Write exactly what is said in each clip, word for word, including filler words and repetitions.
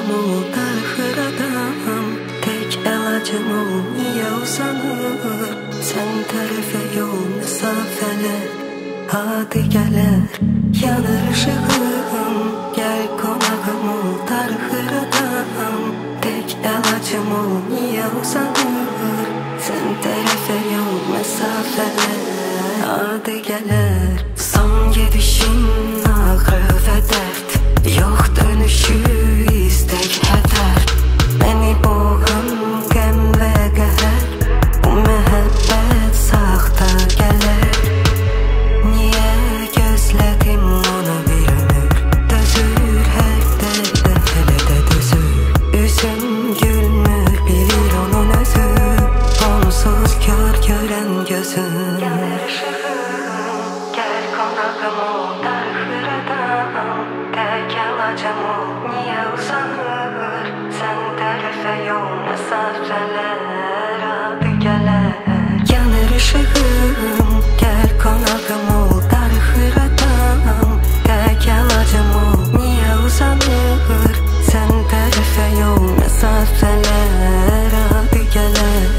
kalacağım ol darxıradam. Tek elacım ol niye uzanır? Sen tərəfə yol məsafələr hadi gələr yanar ışığım. Gel qonağım ol darxıradam. Tek elacım ol niye uzanır? Sen tərəfə yol məsafələr hadi gələr. Son gedişin ağrı və dərd, yox dönüşü istek hədər. Məni boğan qəm və qəhər, bu məhəbbət saxta gələr. Niyə gözlədim onu bir ömür? Dözür hər dərdə, hələ də dözür. Üzüm gülmür, bilir onun özü, onsuz kör görən gözüm. Gələr ışığım, gəl qonağım ol darxıradam. Tək elacım ol niyə uzanır? Sən tərəfə yol məsafələr hadi gələr. Yanır ışığım, gəl qonağım ol darxıradam. Tək elacım ol niyə uzanır? Sən tərəfə yol məsafələr hadi gələr.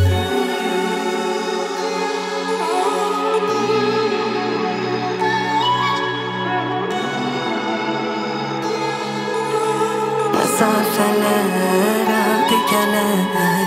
Məsafələr hadi gələr.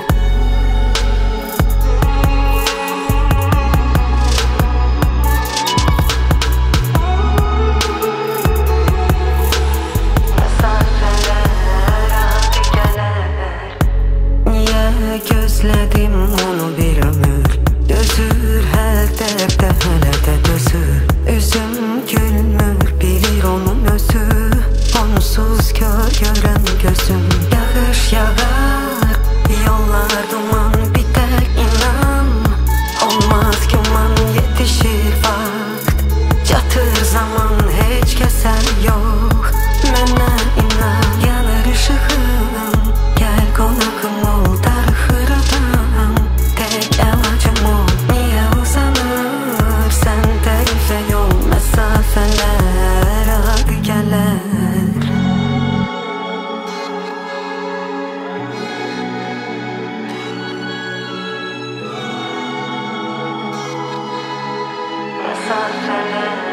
Gözlədim onu bir ömür, dözür hər dərdə, hələ də dözür. Üzüm gülmür, bilir onun özü, onsuz kör görən gözüm. Yağış yağar, yollar duman bitər, inan. Olmaz güman, yetişir vaxt, çatır zaman, heç kəsən yox. Mənə inan, yanar ışığım, gəl qonağım ol darxıradam. Tək elacım ol niyə uzanır? Sən tərəfə yol məsafələr hadi gələr. Məsafələr